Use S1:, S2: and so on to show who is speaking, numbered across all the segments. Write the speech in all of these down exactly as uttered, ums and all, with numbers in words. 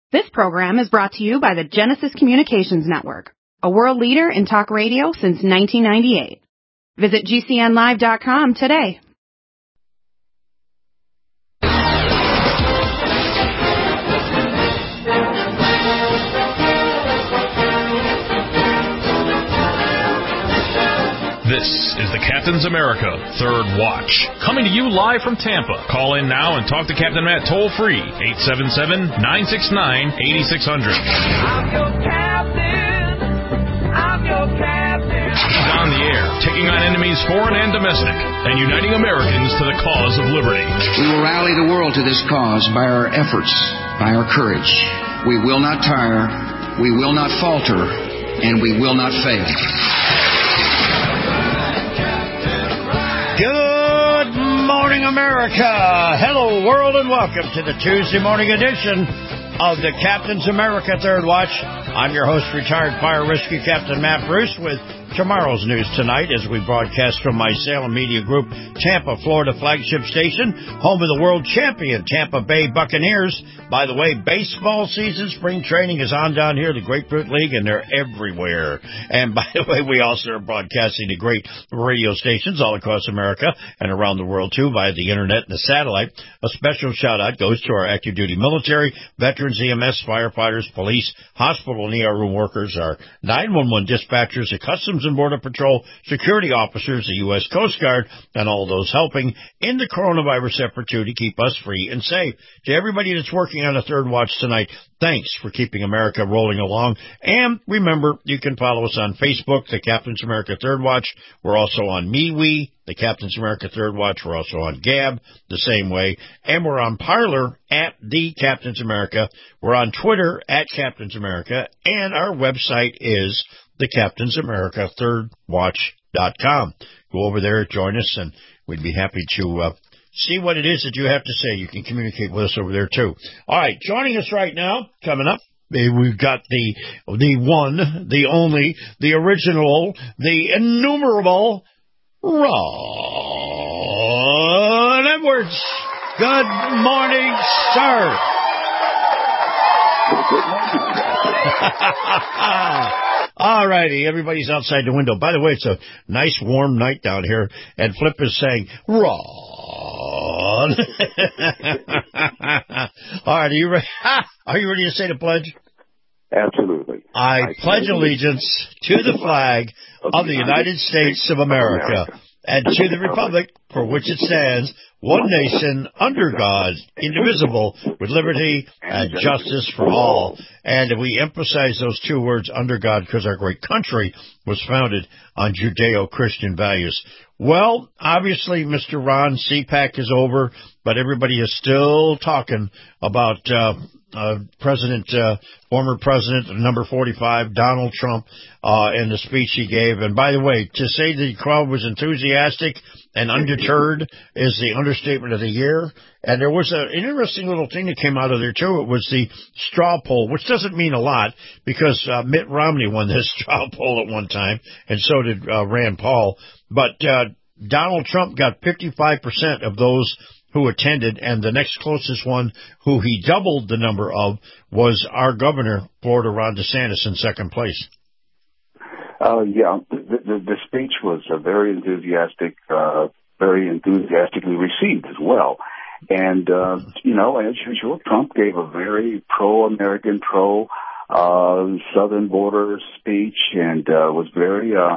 S1: This program is brought to you by the Genesis Communications Network, a world leader in talk radio since nineteen ninety-eight. Visit G C N live dot com today.
S2: This is the Captain's America Third Watch, coming to you live from Tampa. Call in now and talk to Captain Matt toll-free, eight seven seven, nine six nine, eight six zero zero.
S3: I'm your captain. I'm your captain.
S2: He's on the air, taking on enemies foreign and domestic, and uniting Americans to the cause of liberty.
S4: We will rally the world to this cause by our efforts, by our courage. We will not tire, we will not falter, and we will not fail.
S5: Good morning, America. Hello, world, and welcome to the Tuesday morning edition of the Captain's America Third Watch. I'm your host, retired fire rescue Captain Matt Bruce, with tomorrow's news tonight as we broadcast from my Salem Media Group, Tampa, Florida flagship station, home of the world champion Tampa Bay Buccaneers. By the way, baseball season, spring training is on down here, the Grapefruit League, and they're everywhere. And by the way, we also are broadcasting to great radio stations all across America and around the world, too, via the internet and the satellite. A special shout-out goes to our active duty military, veterans, E M S, firefighters, police, hospital and E R room workers, our nine one one dispatchers, the Customs and Border Patrol, security officers, the U S Coast Guard, and all those helping in the coronavirus effort, too, to keep us free and safe. To everybody that's working on a Third Watch tonight, thanks for keeping America rolling along. And remember, you can follow us on Facebook, the Captain's America Third Watch. We're also on MeWe, the Captain's America Third Watch. We're also on Gab, the same way. And we're on Parler, at the Captain's America. We're on Twitter, at Captain's America. And our website is the Captain's America Third Watch dot com. Go over there, join us, and we'd be happy to uh, see what it is that you have to say. You can communicate with us over there, too. All right, joining us right now, coming up, we've got the the one, the only, the original, the innumerable Ron Edwards. Good morning, sir.
S6: Good morning.
S5: All righty, everybody's outside the window. By the way, it's a nice warm night down here, and Flip is saying, Ron. All right, are you ready? Are you ready to say the pledge?
S6: Absolutely.
S5: I,
S6: I
S5: pledge allegiance to the flag of the United States of America and to the republic for which it stands, one nation, under God, indivisible, with liberty and justice for all. And we emphasize those two words, under God, because our great country was founded on Judeo-Christian values. Well, obviously, Mister Ron, C PAC is over, but everybody is still talking about uh, uh, President, uh, former President, number forty-five, Donald Trump, uh, and the speech he gave. And by the way, to say the crowd was enthusiastic and undeterred is the understatement of the year. And there was a, an interesting little thing that came out of there, too. It was the straw poll, which doesn't mean a lot because uh, Mitt Romney won this straw poll at one time, and so did uh, Rand Paul. But uh, Donald Trump got fifty-five percent of those who attended, and the next closest one, who he doubled the number of, was our governor, Florida Ron DeSantis, in second place.
S6: Uh, yeah, the, the, the speech was uh, very enthusiastic, uh, very enthusiastically received as well. And, uh, you know, as usual, Trump gave a very pro-American, pro-southern uh, border speech and uh, was very uh,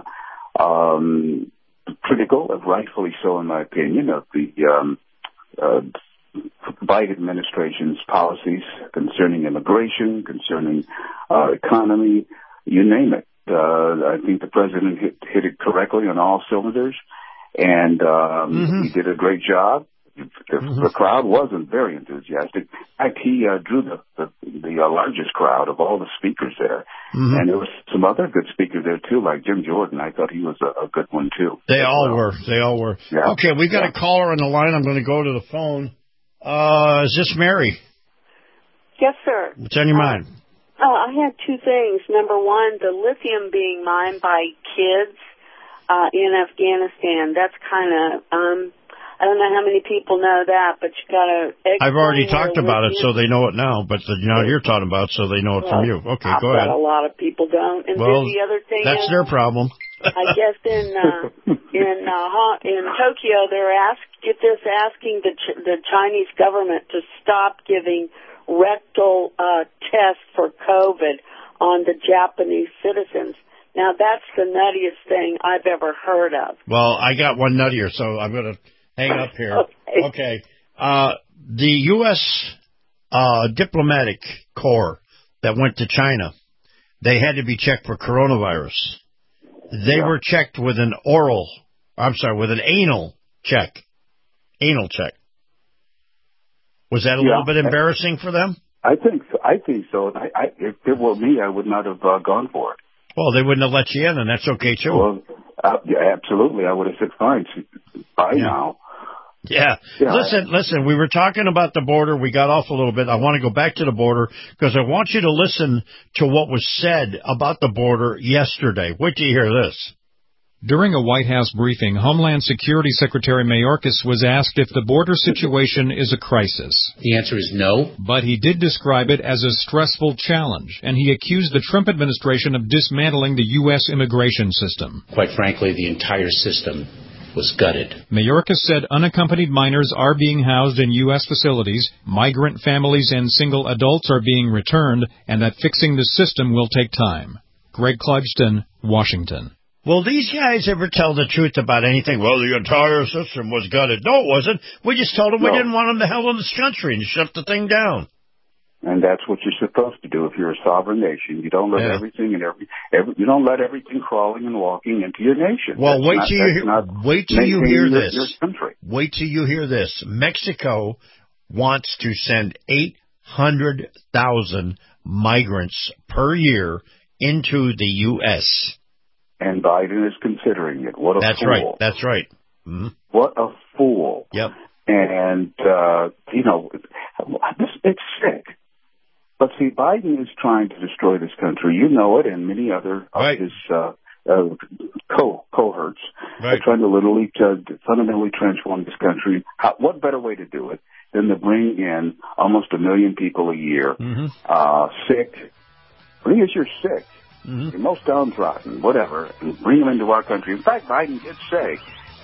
S6: um, critical, rightfully so in my opinion, of the um, uh, Biden administration's policies concerning immigration, concerning uh, economy, you name it. Uh, I think the president hit, hit it correctly on all cylinders, and um,
S5: mm-hmm.
S6: he did a great job. The,
S5: mm-hmm.
S6: the crowd wasn't very enthusiastic. In fact, he uh, drew the, the, the uh, largest crowd of all the speakers there. Mm-hmm. And there was some other good speakers there, too, like Jim Jordan. I thought he was a, a good one, too.
S5: They all
S6: well.
S5: were. They all were.
S6: Yeah.
S5: Okay, we got
S6: yeah.
S5: a caller on the line. I'm going to go to the phone. Uh, is this Mary?
S7: Yes, sir.
S5: What's on your uh, mind?
S7: Oh, I had two things. Number one, the lithium being mined by kids uh, in Afghanistan. That's kind of um, I don't know how many people know that, but you got to.
S5: I've already talked about it, so they know it now. But the, now you're talking about it, so they know it
S7: well,
S5: from you. Okay,
S7: I
S5: go ahead.
S7: A lot of people don't. And
S5: well,
S7: then the other thing
S5: that's
S7: is,
S5: their problem.
S7: I guess in uh, in uh, in Tokyo, they're ask get this asking the Ch- the Chinese government to stop giving rectal uh, tests for COVID on the Japanese citizens. Now that's the nuttiest thing I've ever heard of.
S5: Well, I got one nuttier, so I'm going to hang up here.
S7: Okay.
S5: Okay. Uh, the U S uh, diplomatic corps that went to China, they had to be checked for coronavirus. They
S6: yeah.
S5: were checked with an oral, I'm sorry, with an anal check. Anal check. Was that a
S6: yeah.
S5: little bit embarrassing for them?
S6: I think so. I think so. I, I, if it were me, I would not have uh, gone for it.
S5: Well, they wouldn't have let you in, and that's okay, too.
S6: Well, uh, yeah, absolutely. I would have said, fine, bye
S5: yeah.
S6: now.
S5: Yeah. yeah. Listen, listen, we were talking about the border. We got off a little bit. I want to go back to the border because I want you to listen to what was said about the border yesterday. Wait till you hear this.
S8: During a White House briefing, Homeland Security Secretary Mayorkas was asked if the border situation is a crisis.
S9: The answer is no.
S8: But he did describe it as a stressful challenge, and he accused the Trump administration of dismantling the U S immigration system.
S9: Quite frankly, the entire system was gutted.
S8: Mayorkas said unaccompanied minors are being housed in U S facilities, migrant families and single adults are being returned, and that fixing the system will take time. Greg Clugston, Washington.
S5: Will these guys ever tell the truth about anything? Well, the entire system was gutted. No, it wasn't. We just told them no. we didn't want them the hell in this country and shut the thing down.
S6: And that's what you're supposed to do if you're a sovereign nation. You don't let yeah. everything and every, every you don't let everything crawling and walking into your nation.
S5: Well,
S6: that's
S5: wait
S6: not,
S5: till you hear, wait till you hear
S6: your,
S5: this.
S6: Your country.
S5: Wait till you hear this. Mexico wants to send eight hundred thousand migrants per year into the U S
S6: And Biden is considering it. What a
S5: That's
S6: fool.
S5: right. That's right. Mm-hmm.
S6: What a fool.
S5: Yep.
S6: And, uh, you know, this, it's sick. But see, Biden is trying to destroy this country. You know it, and many other
S5: right.
S6: of his uh, uh, co- cohorts
S5: right.
S6: are trying to literally to fundamentally transform this country. How, what better way to do it than to bring in almost a million people a year,
S5: mm-hmm.
S6: uh, sick. Bring us you're sick.
S5: Mm-hmm.
S6: You're most downtrodden, whatever, and bring them into our country. In fact, Biden did say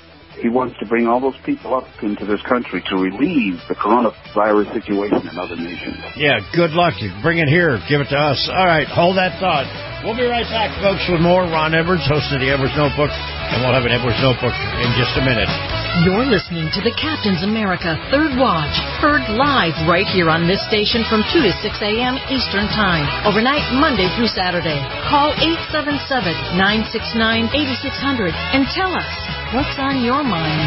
S6: he wants to bring all those people up into this country to relieve the coronavirus situation in other nations.
S5: Yeah, good luck. You bring it here. Give it to us. All right, hold that thought. We'll be right back, folks, with more. Ron Edwards, host of the Edwards Notebook, and we'll have an Edwards Notebook in just a minute.
S10: You're listening to the Captain's America Third Watch, heard live right here on this station from two to six a.m. Eastern Time, overnight Monday through Saturday. Call eight seven seven, nine six nine, eight six zero zero and tell us what's on your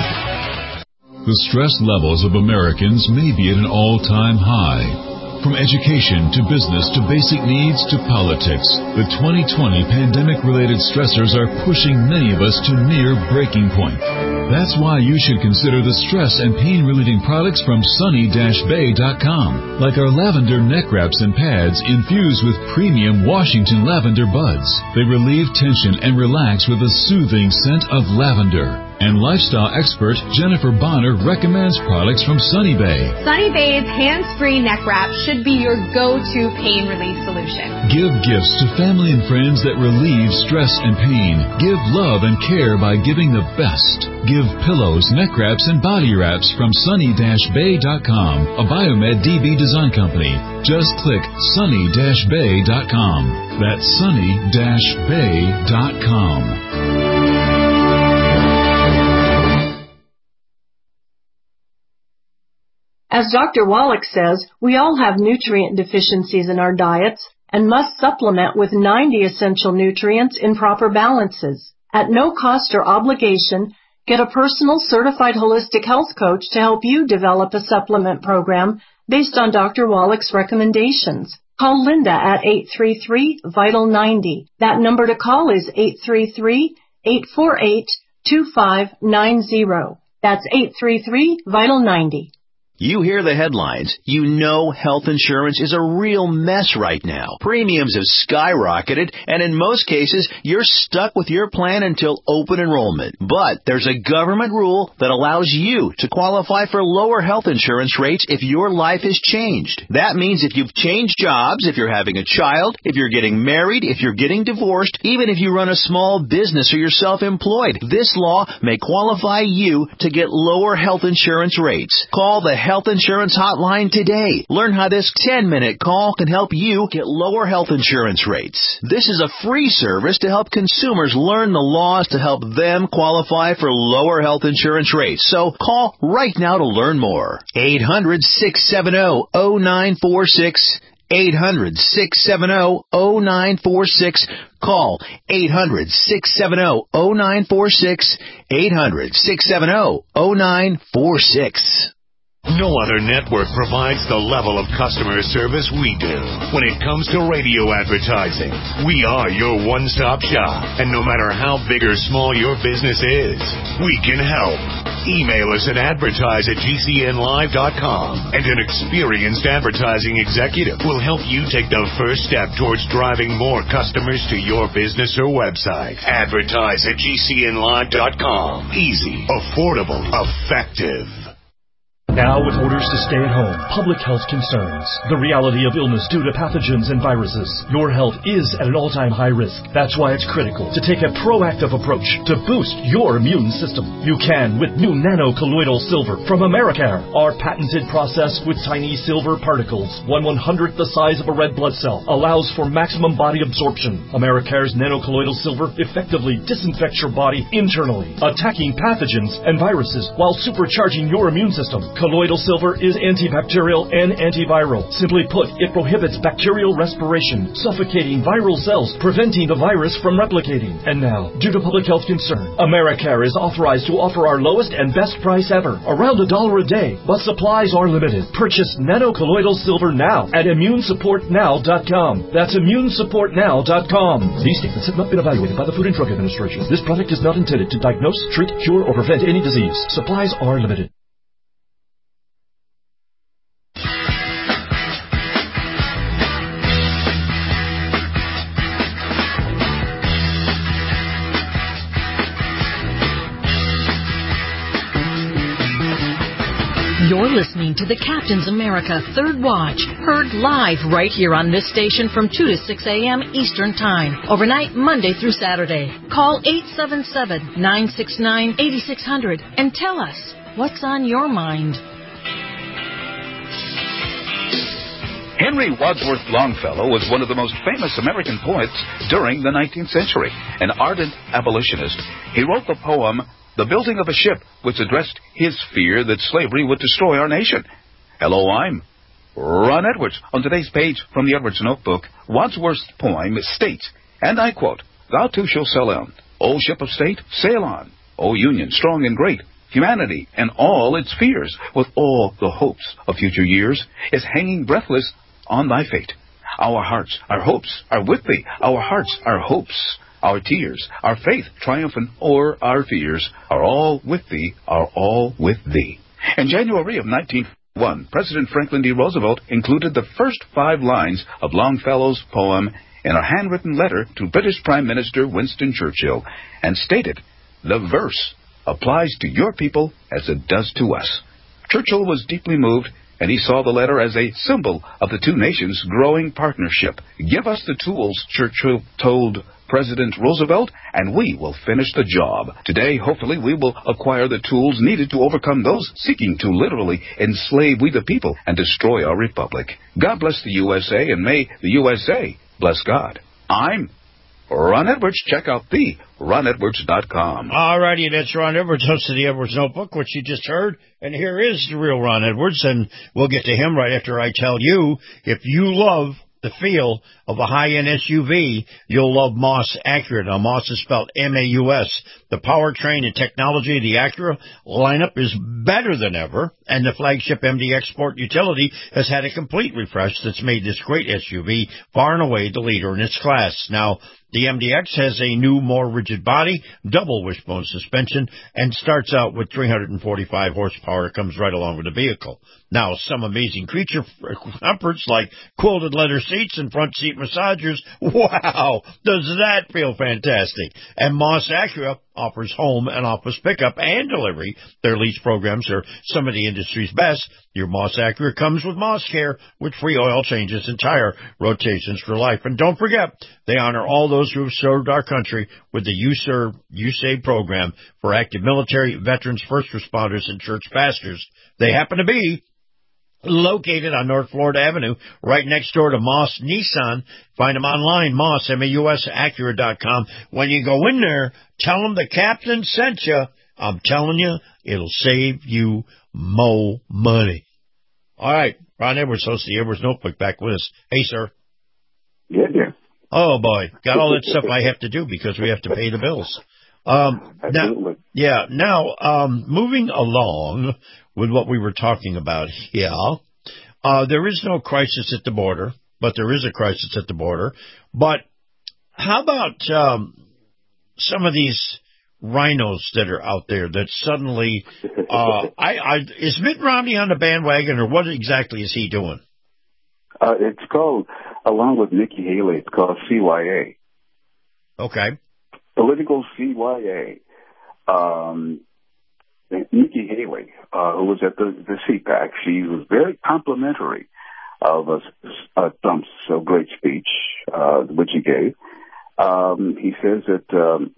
S10: mind.
S11: The stress levels of Americans may be at an all-time high. From education to business to basic needs to politics, the twenty twenty pandemic-related stressors are pushing many of us to near breaking point. That's why you should consider the stress and pain-relieving products from sunny dash bay dot com, like our lavender neck wraps and pads infused with premium Washington lavender buds. They relieve tension and relax with a soothing scent of lavender. And lifestyle expert Jennifer Bonner recommends products from Sunny Bay.
S12: Sunny Bay's hands-free neck wrap should be your go-to pain relief solution.
S11: Give gifts to family and friends that relieve stress and pain. Give love and care by giving the best. Give pillows, neck wraps, and body wraps from sunny dash bay dot com, a Biomed D B design company. Just click sunny dash bay dot com. That's sunny dash bay dot com.
S13: As Doctor Wallach says, we all have nutrient deficiencies in our diets and must supplement with ninety essential nutrients in proper balances. At no cost or obligation, get a personal certified holistic health coach to help you develop a supplement program based on Doctor Wallach's recommendations. Call Linda at eight three three, vital ninety. That number to call is eight three three, eight four eight, two five nine zero. That's eight three three, vital ninety.
S14: You hear the headlines. You know health insurance is a real mess right now. Premiums have skyrocketed, and in most cases, you're stuck with your plan until open enrollment. But there's a government rule that allows you to qualify for lower health insurance rates if your life has changed. That means if you've changed jobs, if you're having a child, if you're getting married, if you're getting divorced, even if you run a small business or you're self-employed, this law may qualify you to get lower health insurance rates. Call the Health Insurance Hotline today. Learn how this ten-minute call can help you get lower health insurance rates. This is a free service to help consumers learn the laws to help them qualify for lower health insurance rates. So call right now to learn more. eight hundred, six seven zero, zero nine four six. eight hundred, six seven zero, zero nine four six. Call eight hundred, six seven zero, zero nine four six. eight hundred, six seven zero, zero nine four six.
S15: No other network provides the level of customer service we do. When it comes to radio advertising, we are your one-stop shop. And no matter how big or small your business is, we can help. Email us at advertise at G C N live dot com, and an experienced advertising executive will help you take the first step towards driving more customers to your business or website. Advertise at G C N live dot com. Easy, affordable, effective.
S16: Now with orders to stay at home, public health concerns, the reality of illness due to pathogens and viruses, your health is at an all-time high risk. That's why it's critical to take a proactive approach to boost your immune system. You can with new nano-colloidal silver from Americare. Our patented process with tiny silver particles, one one-hundredth the size of a red blood cell, allows for maximum body absorption. Americare's nano-colloidal silver effectively disinfects your body internally, attacking pathogens and viruses while supercharging your immune system. Colloidal silver is antibacterial and antiviral. Simply put, it prohibits bacterial respiration, suffocating viral cells, preventing the virus from replicating. And now, due to public health concern, Americare is authorized to offer our lowest and best price ever, around a dollar a day, but supplies are limited. Purchase nano-colloidal silver now at immune support now dot com. That's immune support now dot com. These statements have not been evaluated by the Food and Drug Administration. This product is not intended to diagnose, treat, cure, or prevent any disease. Supplies are limited.
S10: You're listening to the Captain's America Third Watch, heard live right here on this station from two to six a.m. Eastern Time, overnight Monday through Saturday. Call eight seven seven, nine six nine, eight six zero zero and tell us what's on your mind.
S17: Henry Wadsworth Longfellow was one of the most famous American poets during the nineteenth century. An ardent abolitionist, he wrote the poem The Building of a Ship, which addressed his fear that slavery would destroy our nation. Hello, I'm Ron Edwards. On today's page from the Edwards Notebook, Wadsworth's poem states, and I quote, "Thou too shalt sail on, O ship of state, sail on, O Union, strong and great. Humanity and all its fears, with all the hopes of future years, is hanging breathless on thy fate. Our hearts, our hopes are with thee, our hearts, our hopes, our tears, our faith, triumphant o'er our fears, are all with thee, are all with thee." In January of nineteen one, President Franklin D. Roosevelt included the first five lines of Longfellow's poem in a handwritten letter to British Prime Minister Winston Churchill and stated, "The verse applies to your people as it does to us." Churchill was deeply moved, and he saw the letter as a symbol of the two nations' growing partnership. "Give us the tools," Churchill told President Roosevelt, "and we will finish the job." Today, hopefully, we will acquire the tools needed to overcome those seeking to literally enslave we the people and destroy our republic. God bless the U S A, and may the U S A bless God. I'm Ron Edwards. Check out the ron edwards dot com.
S5: All righty, that's Ron Edwards, host of the Edwards Notebook, which you just heard. And here is the real Ron Edwards, and we'll get to him right after I tell you, if you love the feel of a high-end S U V, you'll love Moss Acura. Now, Moss is spelled M A U S. The powertrain and technology of the Acura lineup is better than ever, and the flagship M D X Sport utility has had a complete refresh that's made this great S U V far and away the leader in its class. Now, The M D X has a new, more rigid body, double wishbone suspension, and starts out with three hundred forty-five horsepower. It comes right along with the vehicle. Now, some amazing creature comforts like quilted leather seats and front seat massagers. Wow, does that feel fantastic? And Moss Acura offers home and office pickup and delivery. Their lease programs are some of the industry's best. Your Moss Acura comes with Moss Care, with free oil changes and tire rotations for life. And don't forget, they honor all those who have served our country with the You Serve, You Save program for active military, veterans, first responders, and church pastors. They happen to be located on North Florida Avenue, right next door to Moss Nissan. Find them online, Moss, M A U S, Acura dot com. When you go in there, tell them the captain sent you. I'm telling you, it'll save you mo money. All right, Ron Edwards, host of the Edwards Notebook, back with us. Hey, sir.
S6: Yeah, yeah.
S5: Oh, boy. Got all that stuff I have to do because we have to pay the bills. Um,
S6: Absolutely.
S5: Now, yeah, now, um, moving along with what we were talking about here, uh, there is no crisis at the border, but there is a crisis at the border. But how about um, some of these rhinos that are out there that suddenly, uh, I, I, is Mitt Romney on the bandwagon, or what exactly is he doing?
S6: Uh, it's called, along with Nikki Haley, it's called C Y A.
S5: Okay.
S6: Political C Y A. Um, Nikki Haley, uh, who was at the, the C PAC, she was very complimentary of uh, uh, Trump's uh, great speech, uh, which he gave. Um, he says that um,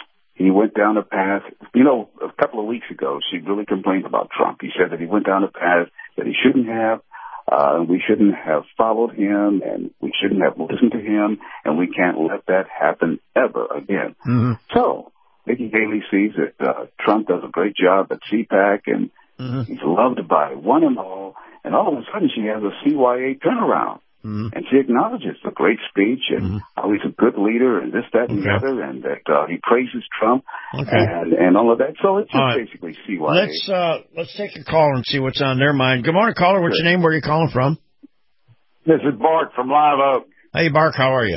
S6: he went down a path. You know, a couple of weeks ago, she really complained about Trump. He said that he went down a path that he shouldn't have. Uh, we shouldn't have followed him, and we shouldn't have listened to him, and we can't let that happen ever again.
S5: Mm-hmm.
S6: So Nikki Haley sees that uh, Trump does a great job at C PAC, and
S5: mm-hmm.
S6: he's loved by one and all, and all of a sudden she has a C Y A turnaround.
S5: Mm-hmm.
S6: And she acknowledges the great speech and
S5: mm-hmm.
S6: how he's a good leader and this, that, and
S5: okay.
S6: the other, and that uh, he praises Trump
S5: okay.
S6: and, and all of that. So it's just
S5: right.
S6: basically C Y A.
S5: Let's uh, let's take a call and see what's on their mind. Good morning, caller. What's
S6: Good.
S5: your name? Where are you calling from?
S18: This is Bart from Live Oak.
S5: Hey, Bart. How are you?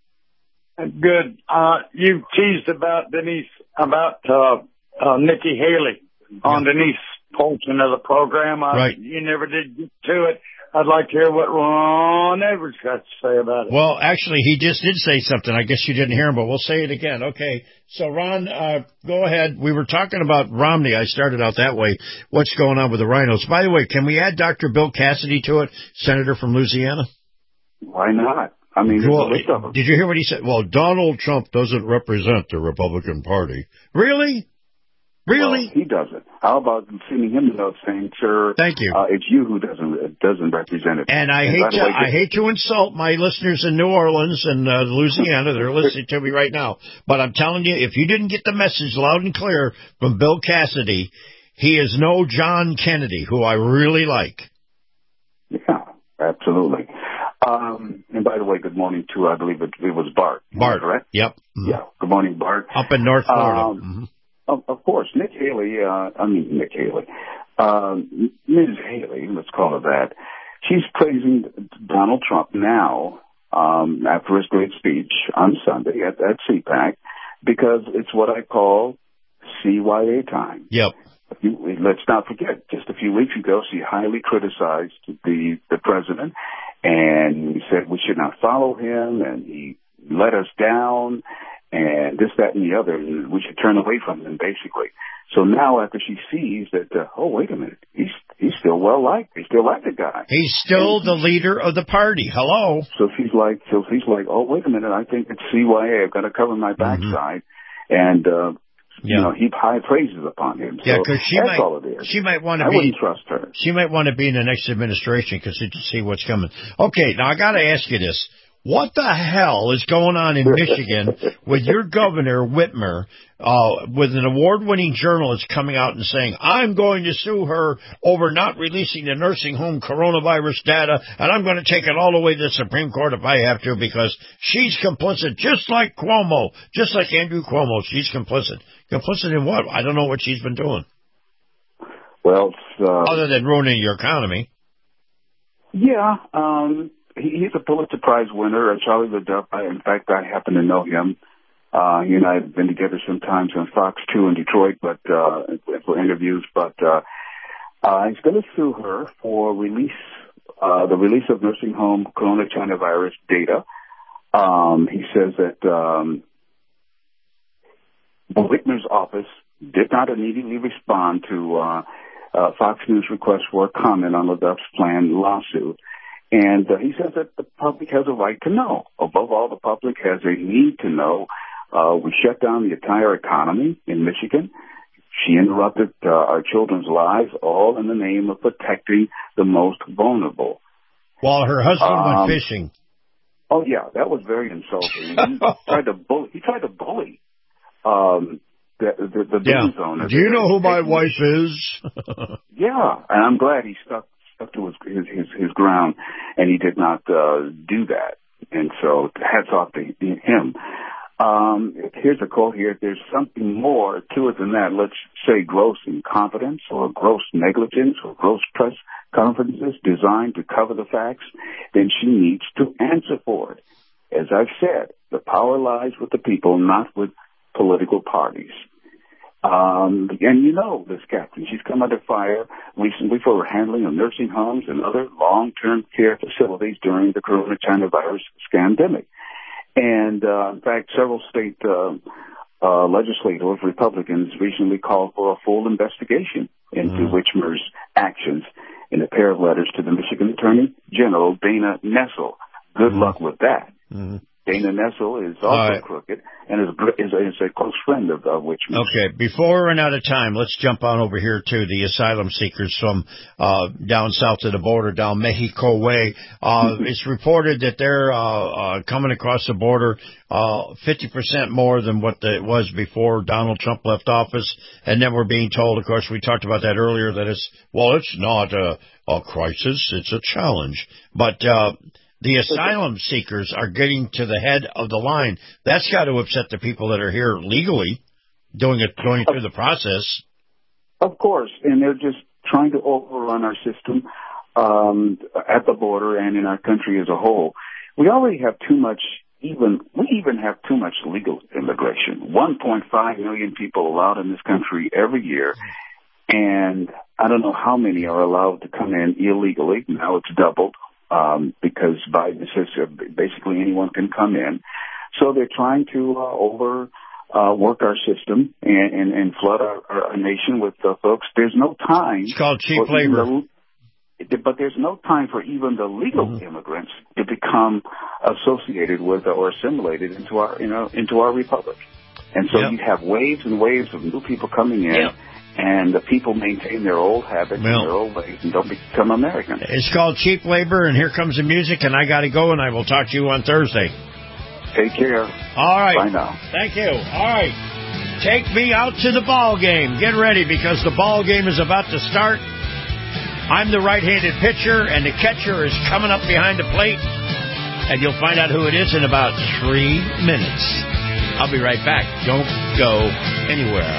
S18: Good. Uh, you teased about Denise, about uh, uh, Nikki Haley on
S5: yeah.
S18: Denise portion of the program. I,
S5: right.
S18: You never did get to it. I'd like to hear what Ron Edwards got to say about it.
S5: Well, actually, he just did say something. I guess you didn't hear him, but we'll say it again. Okay. So, Ron, uh, go ahead. We were talking about Romney. I started out that way. What's going on with the rhinos? By the way, can we add Doctor Bill Cassidy to it, Senator from Louisiana?
S6: Why not? I mean, there's
S5: well,
S6: a list of them.
S5: Did you hear what he said? Well, Donald Trump doesn't represent the Republican Party. Really? Really?
S6: Well, he doesn't. How about sending him a note saying, "Sir,
S5: thank you.
S6: Uh, it's you who doesn't doesn't represent it."
S5: And I and hate to way, I hate to insult my listeners in New Orleans and uh, Louisiana. They're listening to me right now. But I'm telling you, if you didn't get the message loud and clear from Bill Cassidy, he is no John Kennedy, who I really like.
S6: Yeah, absolutely. Um, and by the way, good morning to, I believe it, it was Bart.
S5: Bart,
S6: correct?
S5: Yep. Mm-hmm.
S6: Yeah. Good morning, Bart.
S5: Up in North Florida.
S6: Um,
S5: mm-hmm.
S6: Of, of course, Nick Haley, uh, I mean, Nick Haley, um, Miz Haley, let's call her that, she's praising Donald Trump now, um, after his great speech on Sunday at, at C PAC, because it's what I call C Y A time.
S5: Yep.
S6: You, let's not forget, just a few weeks ago, she highly criticized the, the president, and he said we should not follow him, and he let us down, and this, that, and the other, and we should turn away from him, basically. So now, after she sees that, uh, oh, wait a minute, he's he's still well liked. They still like the guy.
S5: He's still and the leader of the party. Hello.
S6: So she's like, so she's like, oh, wait a minute, I think it's C Y A. I've got to cover my backside, mm-hmm. and uh,
S5: yeah.
S6: you know, heap high praises upon him.
S5: Yeah,
S6: because
S5: so she
S6: that's
S5: might,
S6: all it is.
S5: She might want to
S6: I
S5: be.
S6: wouldn't trust her.
S5: She might want to be in the next administration because she can see what's coming. Okay, now I got to ask you this. What the hell is going on in Michigan with your governor, Whitmer, uh, with an award-winning journalist coming out and saying, I'm going to sue her over not releasing the nursing home coronavirus data, and I'm going to take it all the way to the Supreme Court if I have to because she's complicit, just like Cuomo, just like Andrew Cuomo. She's complicit. Complicit in what? I don't know what she's been doing.
S6: Well, uh,
S5: other than ruining your economy.
S6: Yeah, um... he, he's a Pulitzer Prize winner, uh, Charlie LeDuff. I, in fact, I happen to know him. Uh, he and I have been together sometimes on Fox two in Detroit, but uh, for interviews. But uh, uh, he's going to sue her for release, uh, the release of nursing home corona China virus data. Um, he says that um, Whitmer's office did not immediately respond to uh, uh, Fox News' request for a comment on LeDuff's planned lawsuit. And uh, he says that the public has a right to know. Above all, the public has a need to know. Uh, we shut down the entire economy in Michigan. She interrupted uh, our children's lives, all in the name of protecting the most vulnerable.
S5: While her husband
S6: um,
S5: went fishing.
S6: Oh yeah, that was very insulting. He tried to bully. He tried to bully um, the the, the business
S5: yeah.
S6: owner.
S5: Do you know who my wife is?
S6: Yeah, and I'm glad he stuck stuck to his his his, his ground, and he did not uh, do that. And so, hats off to him. Um, here's a quote here. There's something more to it than that. Let's say gross incompetence or gross negligence or gross press conferences designed to cover the facts. Then she needs to answer for it. As I've said, the power lies with the people, not with political parties. Um, and you know this captain. She's come under fire recently for her handling of nursing homes and other long-term care facilities during the corona China virus scandemic. And, uh, in fact, several state uh, uh, legislators, Republicans, recently called for a full investigation into mm. Whitmer's actions in a pair of letters to the Michigan Attorney General, Dana Nessel. Good mm. luck with that. Mm. Dana Nessel is also right. crooked and is, is, is a close friend of, of Whitmer.
S5: Okay, before we run out of time, let's jump on over here to the asylum seekers from uh, down south of the border, down Mexico way. Uh, it's reported that they're uh, uh, coming across the border uh, fifty percent more than what the, it was before Donald Trump left office. And then we're being told, of course, we talked about that earlier, that it's, well, it's not a, a crisis, it's a challenge. But uh the asylum seekers are getting to the head of the line. That's got to upset the people that are here legally, doing it, going through the process.
S6: Of course, and they're just trying to overrun our system um, at the border and in our country as a whole. We already have too much. Even we even have too much legal immigration. one point five million people allowed in this country every year, and I don't know how many are allowed to come in illegally. Now it's doubled. Um, because Biden says uh, basically anyone can come in. So they're trying to uh, over uh, work our system and, and, and flood our, our nation with uh, folks. There's no time.
S5: It's called cheap labor.
S6: The, but there's no time for even the legal mm-hmm. immigrants to become associated with or assimilated into our, you know, into our republic. And so yep. you have waves and waves of new people coming in. Yep. And the people maintain their old habits well, and their old ways and don't become American.
S5: It's called cheap labor, and here comes the music, and I got to go, and I will talk to you on Thursday.
S6: Take care.
S5: All right.
S6: Bye now.
S5: Thank you. All right. Take me out to the ball game. Get ready, because the ball game is about to start. I'm the right-handed pitcher, and the catcher is coming up behind the plate, and you'll find out who it is in about three minutes. I'll be right back. Don't go anywhere.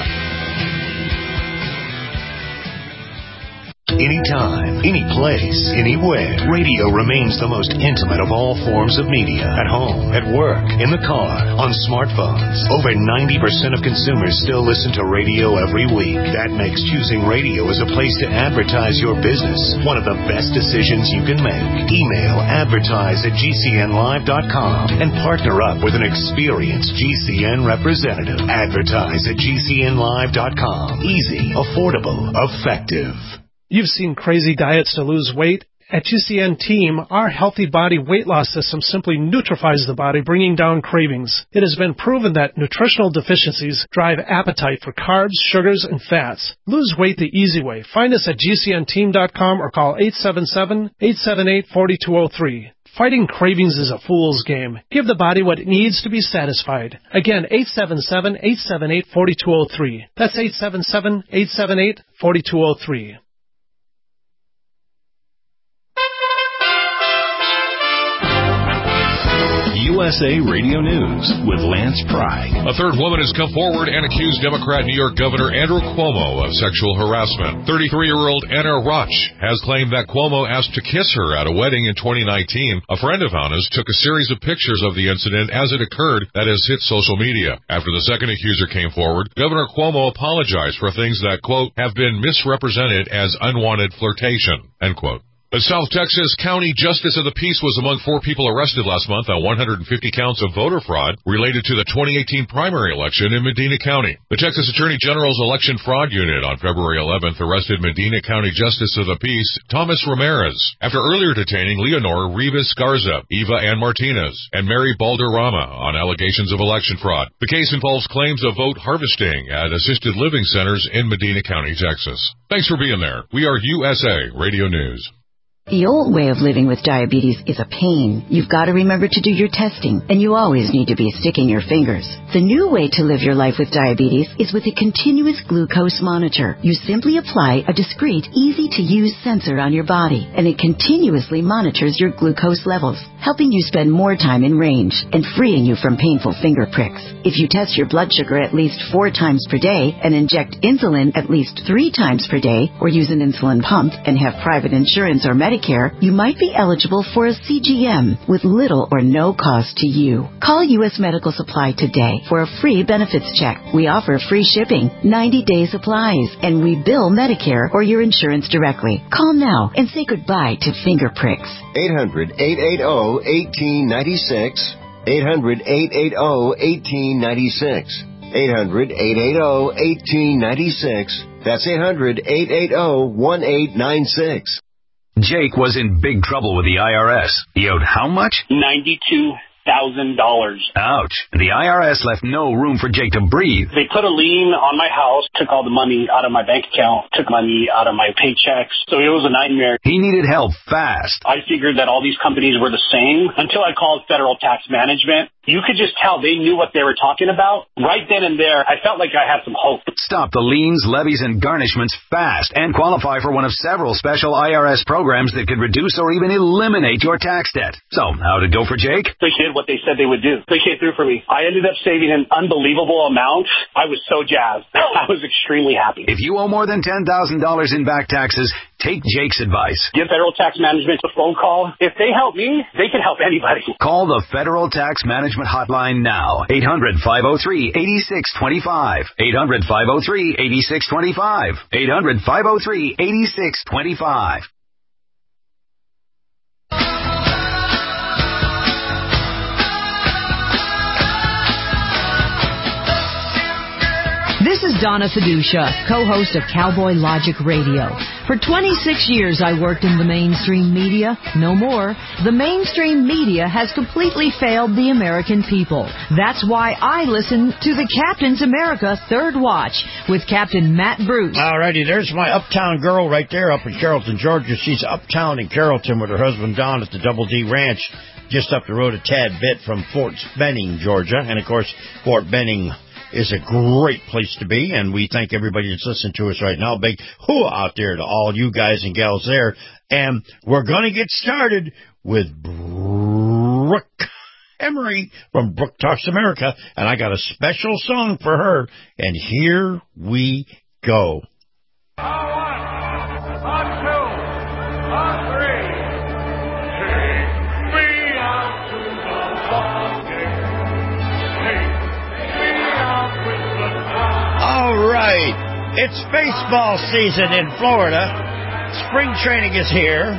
S15: Anytime, any place, anywhere. Radio remains the most intimate of all forms of media. At home, at work, in the car, on smartphones. Over ninety percent of consumers still listen to radio every week. That makes choosing radio as a place to advertise your business one of the best decisions you can make. Email advertise at G C N live dot com and partner up with an experienced G C N representative. Advertise at G C N live dot com. Easy, affordable, effective.
S19: You've seen crazy diets to lose weight. At G C N Team, our Healthy Body Weight Loss System simply neutralizes the body, bringing down cravings. It has been proven that nutritional deficiencies drive appetite for carbs, sugars, and fats. Lose weight the easy way. Find us at G C N team dot com or call eight seven seven, eight seven eight, four two zero three. Fighting cravings is a fool's game. Give the body what it needs to be satisfied. Again, eight seven seven, eight seven eight, four two zero three. That's eight seven seven, eight seven eight, four two zero three.
S2: You
S11: U S A Radio News with Lance Pry.
S2: A third woman has come forward and accused Democrat New York Governor Andrew Cuomo of sexual harassment. thirty-three-year-old Anna Roch has claimed that Cuomo asked to kiss her at a wedding in twenty nineteen. A friend of Anna's took a series of pictures of the incident as it occurred that has hit social media. After the second accuser came forward, Governor Cuomo apologized for things that, quote, have been misrepresented as unwanted flirtation, end quote. The South Texas County Justice of the Peace was among four people arrested last month on one hundred fifty counts of voter fraud related to the twenty eighteen primary election in Medina County. The Texas Attorney General's Election Fraud Unit on February eleventh arrested Medina County Justice of the Peace Thomas Ramirez after earlier detaining Leonor Rivas Garza, Eva Ann Martinez, and Mary Balderrama on allegations of election fraud. The case involves claims of vote harvesting at assisted living centers in Medina County, Texas. Thanks for being there. We are U S A Radio News.
S20: The old way of living with diabetes is a pain. You've got to remember to do your testing, and you always need to be sticking your fingers. The new way to live your life with diabetes is with a continuous glucose monitor. You simply apply a discreet, easy-to-use sensor on your body, and it continuously monitors your glucose levels, helping you spend more time in range and freeing you from painful finger pricks. If you test your blood sugar at least four times per day and inject insulin at least three times per day, or use an insulin pump and have private insurance or Medicare, Care, you might be eligible for a C G M with little or no cost to you. Call U S Medical Supply today for a free benefits check. We offer free shipping, ninety-day supplies, and we bill Medicare or your insurance directly. Call now and say goodbye to finger pricks.
S21: eight hundred, eight eighty, one eight nine six. eight hundred, eight eighty, one eight nine six. eight hundred, eight eighty, one eight nine six. That's eight hundred, eight eighty, one eight nine six.
S22: Jake was in big trouble with the I R S. He owed how much?
S23: ninety-two thousand dollars.
S22: Ouch. The I R S left no room for Jake to breathe.
S23: They put a lien on my house, took all the money out of my bank account, took money out of my paychecks. So it was a nightmare.
S22: He needed help fast.
S23: I figured that all these companies were the same until I called Federal Tax Management. You could just tell they knew what they were talking about. Right then and there, I felt like I had some hope.
S22: Stop the liens, levies, and garnishments fast and qualify for one of several special I R S programs that could reduce or even eliminate your tax debt. So, how'd it go for Jake?
S23: They did what they said they would do. They came through for me. I ended up saving an unbelievable amount. I was so jazzed. I was extremely happy.
S22: If you owe more than ten thousand dollars in back taxes, take Jake's advice.
S23: Give Federal Tax Management a phone call. If they help me, they can help anybody.
S22: Call the Federal Tax Management Hotline now. eight hundred, five oh three, eight six two five. eight hundred, five oh three, eight six two five. eight hundred, five oh three, eight six two five.
S10: This is Donna Fiducia, co-host of Cowboy Logic Radio. For twenty-six years I worked in the mainstream media. No more. The mainstream media has completely failed the American people. That's why I listen to the Captain's America Third Watch with Captain Matt Bruce.
S5: Alrighty, there's my uptown girl right there up in Carrollton, Georgia. She's uptown in Carrollton with her husband Don at the Double D Ranch, just up the road a tad bit from Fort Benning, Georgia. And, of course, Fort Benning is a great place to be, and we thank everybody that's listening to us right now. Big hoo out there to all you guys and gals there. And we're going to get started with Brooke Emery from Brooke Talks America, and I got a special song for her, and here we go. All right, it's baseball season in Florida. Spring training is here.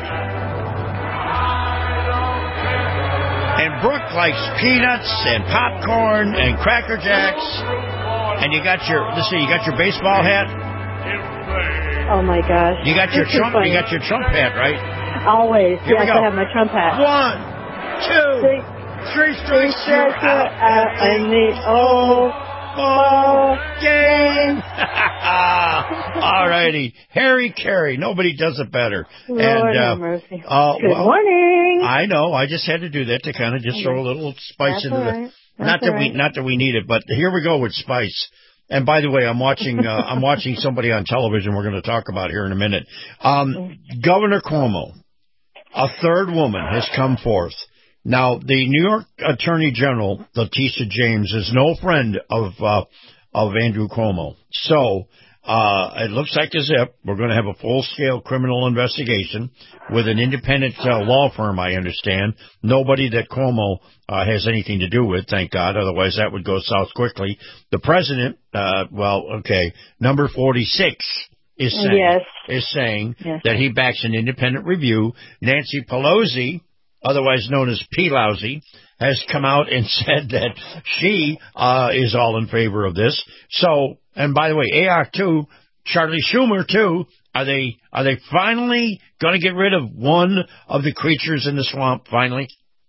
S5: And Brooke likes peanuts and popcorn and Cracker Jacks. And you got your, let's see, you got your baseball hat?
S24: Oh my gosh.
S5: You got your
S24: This is
S5: Trump,
S24: funny.
S5: you got your Trump hat, right?
S24: Always.
S5: Here we
S24: yes,
S5: go.
S24: I have my Trump hat.
S5: One, two,
S24: three,
S5: three strikes, you're out,
S24: out in the old ball game.
S5: All righty. Harry Carey. Nobody does it better.
S24: Lord
S5: and, uh,
S24: have mercy.
S5: Uh,
S24: Good
S5: well,
S24: morning.
S5: I know. I just had to do that to kind of just throw a little spice
S24: That's
S5: into
S24: all
S5: the.
S24: right.
S5: Not
S24: That's
S5: that
S24: all
S5: we,
S24: right.
S5: not that we need it, but here we go with spice. And by the way, I'm watching. Uh, I'm watching somebody on television. We're going to talk about here in a minute. Um, Governor Cuomo, a third woman has come forth Now, the New York Attorney General, Letitia James, is no friend of uh, of Andrew Cuomo. So uh, it looks like as if we're going to have a full-scale criminal investigation with an independent uh, law firm, I understand. Nobody that Cuomo uh, has anything to do with, thank God. Otherwise, that would go south quickly. The president, uh, well, okay, number forty-six is saying,
S24: yes.
S5: is saying
S24: yes.
S5: that he backs an independent review. Nancy Pelosi, otherwise known as P-Lousy, has come out and said that she uh, is all in favor of this. So, and by the way, A R two, Charlie Schumer too, are they are they finally going to get rid of one of the creatures in the swamp, finally?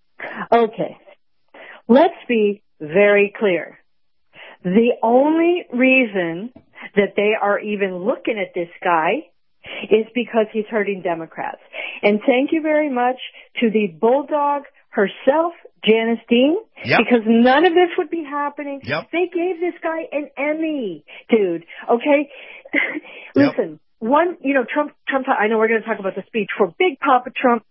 S24: Okay. Let's be very clear. The only reason that they are even looking at this guy is because he's hurting Democrats. And thank you very much to the bulldog herself, Janice Dean,
S5: yep.
S24: because none of this would be happening.
S5: Yep.
S24: They gave this guy an Emmy, dude. Okay? Listen, yep. one, you know, Trump, Trump, I know we're going to talk about the speech for Big Papa Trump.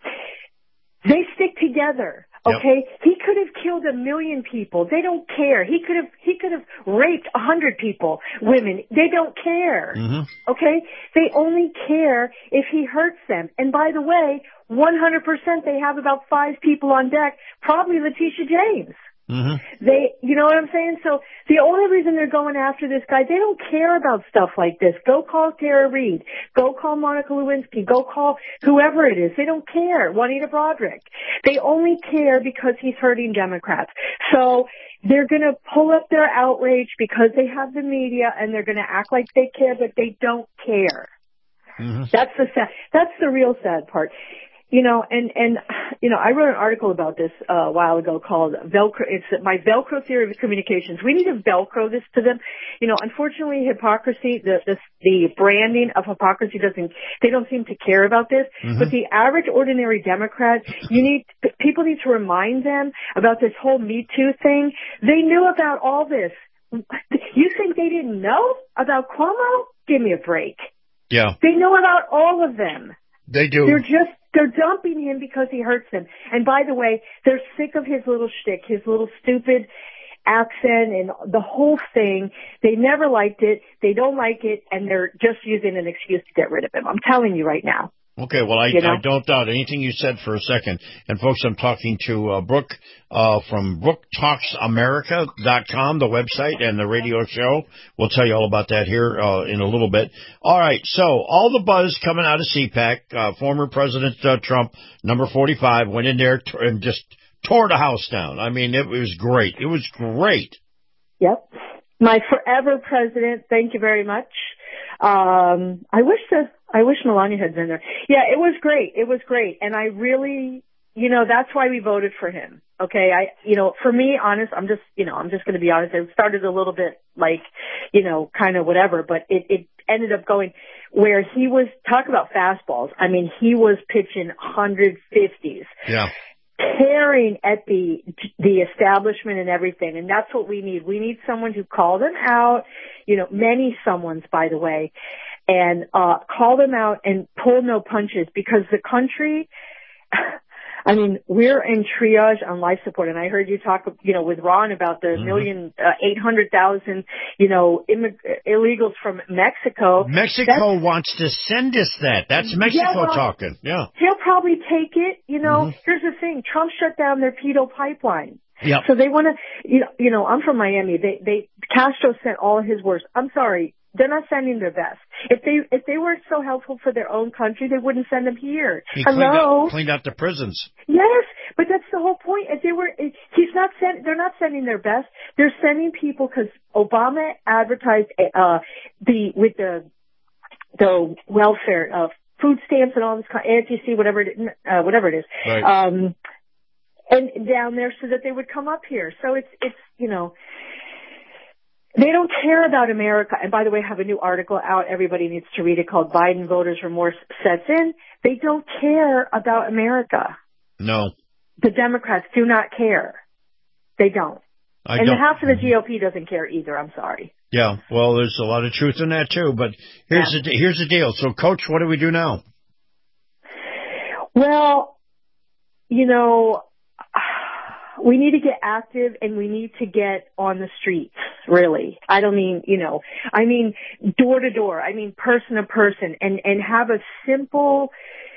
S24: They stick together. Okay, yep. He could have killed a million people. They don't care. He could have he could have raped a hundred people, women. They don't care.
S5: Mm-hmm.
S24: Okay, they only care if he hurts them. And by the way, one hundred percent they have about five people on deck, probably Letitia James.
S5: Mm-hmm.
S24: They, you know what I'm saying? So the only reason they're going after this guy, they don't care about stuff like this. Go call Tara Reid. Go call Monica Lewinsky. Go call whoever it is. They don't care. Juanita Broderick. They only care because he's hurting Democrats. So they're going to pull up their outrage because they have the media, and they're going to act like they care, but they don't care.
S5: Mm-hmm.
S24: That's the sad, that's the real sad part. You know, and, and, you know, I wrote an article about this uh, a while ago called Velcro. It's my Velcro theory of communications. We need to Velcro this to them. You know, unfortunately, hypocrisy, the, the, the branding of hypocrisy doesn't, they don't seem to care about this.
S5: Mm-hmm.
S24: But the average ordinary Democrat, you need, people need to remind them about this whole Me Too thing. They knew about all this. You think they didn't know about Cuomo? Give me a break.
S5: Yeah.
S24: They know about all of them.
S5: They do.
S24: They're just, they're dumping him because he hurts them. And by the way, they're sick of his little shtick, his little stupid accent and the whole thing. They never liked it. They don't like it. And they're just using an excuse to get rid of him. I'm telling you right now.
S5: Okay, well, I,
S24: you know?
S5: I don't doubt anything you said for a second. And, folks, I'm talking to uh, Brooke uh, from Brooke Talks America dot com, the website, and the radio show. We'll tell you all about that here uh, in a little bit. All right, so all the buzz coming out of CPAC. Uh, former President uh, Trump, number forty-five, went in there t- and just tore the house down. I mean, it was great. It was great.
S24: Yep. My forever president, thank you very much. Um, I wish the, I wish Melania had been there. Yeah, it was great. It was great. And I really, you know, that's why we voted for him. Okay. I, you know, for me, honest, I'm just, you know, I'm just going to be honest. It started a little bit like, you know, kind of whatever, but it, it ended up going where he was, talk about fastballs. I mean, he was pitching one fifties.
S5: Yeah.
S24: Tearing at the the establishment and everything, and that's what we need. We need someone to call them out, you know, many someones, by the way, and uh call them out and pull no punches, because the country, I mean, we're in triage on life support, and I heard you talk, you know, with Ron about the mm-hmm. million, uh, eight hundred thousand, you know, immig- illegals from Mexico.
S5: Mexico That's, wants to send us that. That's Mexico
S24: yeah, well,
S5: talking. Yeah.
S24: He'll probably take it, you know.
S5: Mm-hmm.
S24: Here's the thing. Trump shut down their pedo pipeline.
S5: Yep.
S24: So they want to, you know, you know, I'm from Miami. They, they, Castro sent all his worst. I'm sorry. They're not sending their best. If they if they weren't so helpful for their own country, they wouldn't send them here.
S5: He
S24: Hello,
S5: cleaned out, cleaned out the prisons.
S24: Yes, but that's the whole point. If they were, if he's not send. They're not sending their best. They're sending people because Obama advertised uh the with the the welfare uh food stamps and all this A N T C, whatever it uh, whatever it is.
S5: Right.
S24: Um, and down there so that they would come up here. So it's it's you know. They don't care about America. And by the way, I have a new article out. Everybody needs to read it, called Biden Voters Remorse Sets In. They don't care about America.
S5: No.
S24: The Democrats do not care. They don't.
S5: I
S24: and
S5: don't.
S24: half of the G O P doesn't care either. I'm sorry.
S5: Yeah. Well, there's a lot of truth in that too. But here's yeah. the here's the deal. So, Coach, what do we do now?
S24: Well, you know, we need to get active and we need to get on the streets, really. I don't mean, you know, I mean door to door. I mean person to person and, and have a simple,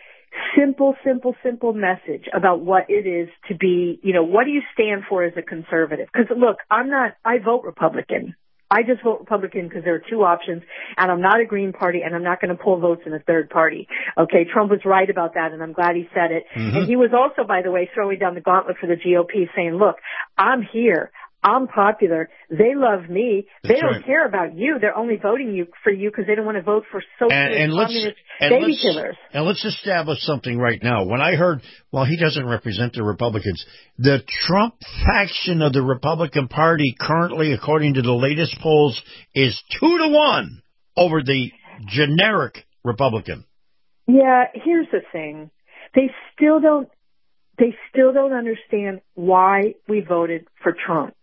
S24: simple, simple, simple message about what it is to be, you know, what do you stand for as a conservative? Because look, I'm not, I vote Republican. I just vote Republican because there are two options, and I'm not a Green Party, and I'm not going to pull votes in a third party. Okay, Trump was right about that, and I'm glad he said it. Mm-hmm. And he was also, by the way, throwing down the gauntlet for the G O P, saying, look, I'm here. I'm popular. They love me. That's they don't right. care about you. They're only voting you for you because they don't want to vote for socialist,
S5: and, and
S24: communist
S5: and
S24: baby
S5: let's,
S24: killers.
S5: And let's establish something right now. When I heard, well, he doesn't represent the Republicans. The Trump faction of the Republican Party currently, according to the latest polls, is two to one over the generic Republican.
S24: Yeah, here's the thing. They still don't, they still don't understand why we voted for Trump.